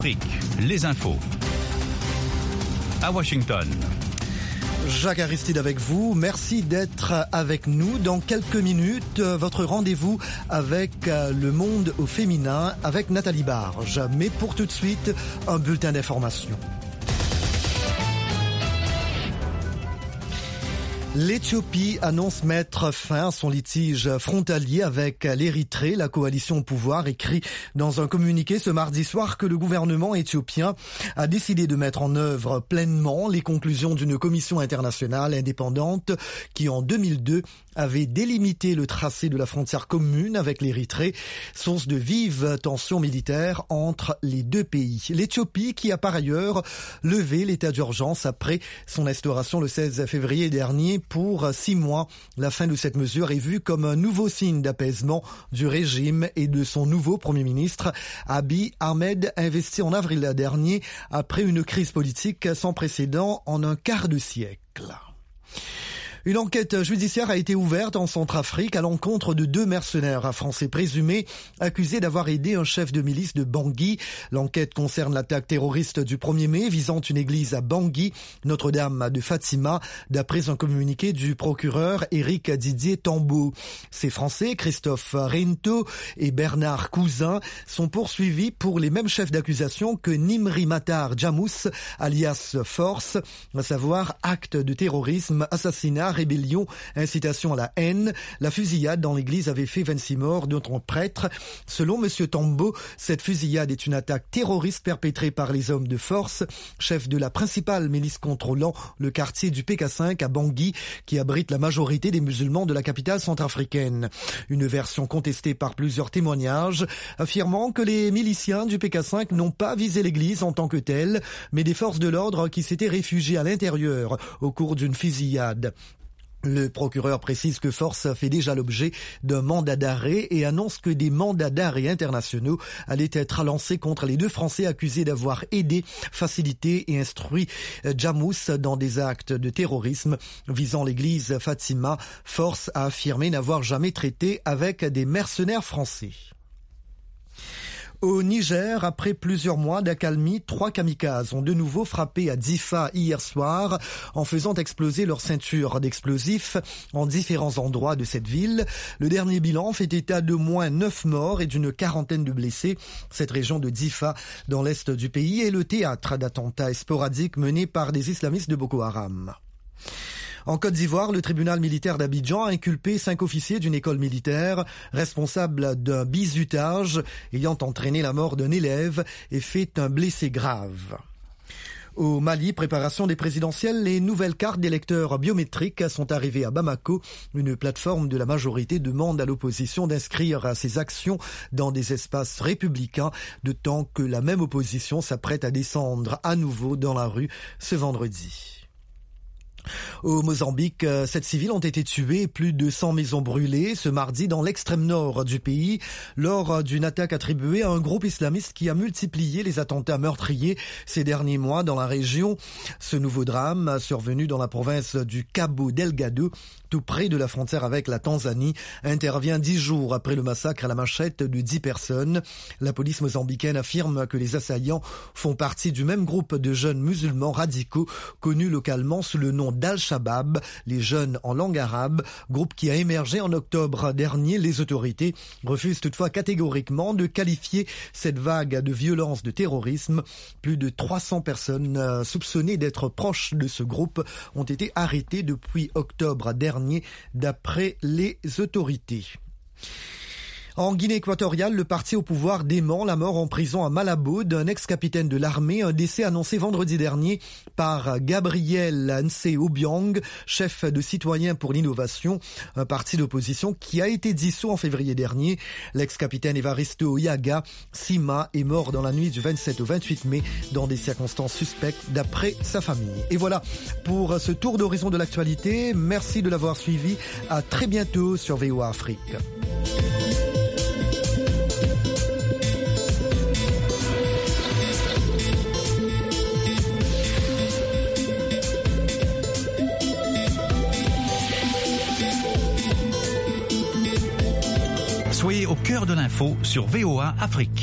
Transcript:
Les infos. À Washington. Jacques Aristide avec vous. Merci d'être avec nous. Dans quelques minutes, votre rendez-vous avec le monde au féminin avec Nathalie Barge. Mais pour tout de suite, un bulletin d'information. L'Éthiopie annonce mettre fin à son litige frontalier avec l'Érythrée. La coalition au pouvoir écrit dans un communiqué ce mardi soir que le gouvernement éthiopien a décidé de mettre en œuvre pleinement les conclusions d'une commission internationale indépendante qui, en 2002, avait délimité le tracé de la frontière commune avec l'Érythrée, source de vives tensions militaires entre les deux pays. L'Éthiopie qui a par ailleurs levé l'état d'urgence après son instauration le 16 février dernier pour 6 mois. La fin de cette mesure est vue comme un nouveau signe d'apaisement du régime et de son nouveau Premier ministre, Abiy Ahmed, investi en avril dernier après une crise politique sans précédent en un quart de siècle. Une enquête judiciaire a été ouverte en Centrafrique à l'encontre de 2 mercenaires français présumés accusés d'avoir aidé un chef de milice de Bangui. L'enquête concerne l'attaque terroriste du 1er mai visant une église à Bangui, Notre-Dame de Fatima, d'après un communiqué du procureur Éric Didier Tambo. Ces Français, Christophe Rento et Bernard Cousin, sont poursuivis pour les mêmes chefs d'accusation que Nimri Matar Djamous, alias Force, à savoir acte de terrorisme, assassinat, rébellion, incitation à la haine. La fusillade dans l'église avait fait 26 morts, dont un prêtre. Selon M. Tambo, cette fusillade est une attaque terroriste perpétrée par les hommes de force, chefs de la principale milice contrôlant le quartier du PK5 à Bangui, qui abrite la majorité des musulmans de la capitale centrafricaine. Une version contestée par plusieurs témoignages, affirmant que les miliciens du PK5 n'ont pas visé l'église en tant que telle, mais des forces de l'ordre qui s'étaient réfugiées à l'intérieur au cours d'une fusillade. Le procureur précise que Force fait déjà l'objet d'un mandat d'arrêt et annonce que des mandats d'arrêt internationaux allaient être lancés contre les 2 Français accusés d'avoir aidé, facilité et instruit Djamous dans des actes de terrorisme visant l'église Fatima. Force a affirmé n'avoir jamais traité avec des mercenaires français. Au Niger, après plusieurs mois d'accalmie, 3 kamikazes ont de nouveau frappé à Difa hier soir en faisant exploser leur ceinture d'explosifs en différents endroits de cette ville. Le dernier bilan fait état de moins 9 morts et d'une 40aine de blessés. Cette région de Difa, dans l'est du pays, est le théâtre d'attentats sporadiques menés par des islamistes de Boko Haram. En Côte d'Ivoire, le tribunal militaire d'Abidjan a inculpé 5 officiers d'une école militaire responsables d'un bizutage ayant entraîné la mort d'un élève et fait un blessé grave. Au Mali, préparation des présidentielles, les nouvelles cartes d'électeurs biométriques sont arrivées à Bamako. Une plateforme de la majorité demande à l'opposition d'inscrire ses actions dans des espaces républicains, de temps que la même opposition s'apprête à descendre à nouveau dans la rue ce vendredi. Au Mozambique, 7 civils ont été tués et plus de 100 maisons brûlées ce mardi dans l'extrême nord du pays lors d'une attaque attribuée à un groupe islamiste qui a multiplié les attentats meurtriers ces derniers mois dans la région. Ce nouveau drame, survenu dans la province du Cabo Delgado, tout près de la frontière avec la Tanzanie, intervient 10 jours après le massacre à la machette de 10 personnes. La police mozambicaine affirme que les assaillants font partie du même groupe de jeunes musulmans radicaux connus localement sous le nom d'Al-Shabaab, les jeunes en langue arabe, groupe qui a émergé en octobre dernier. Les autorités refusent toutefois catégoriquement de qualifier cette vague de violence de terrorisme. Plus de 300 personnes soupçonnées d'être proches de ce groupe ont été arrêtées depuis octobre dernier, d'après les autorités. En Guinée équatoriale, le parti au pouvoir dément la mort en prison à Malabo d'un ex-capitaine de l'armée, un décès annoncé vendredi dernier par Gabriel Nsé Obiang, chef de Citoyens pour l'innovation, un parti d'opposition qui a été dissous en février dernier. L'ex-capitaine Evaristo Yaga Sima est mort dans la nuit du 27 au 28 mai dans des circonstances suspectes d'après sa famille. Et voilà pour ce tour d'horizon de l'actualité. Merci de l'avoir suivi. À très bientôt sur VOA Afrique. Soyez au cœur de l'info sur VOA Afrique.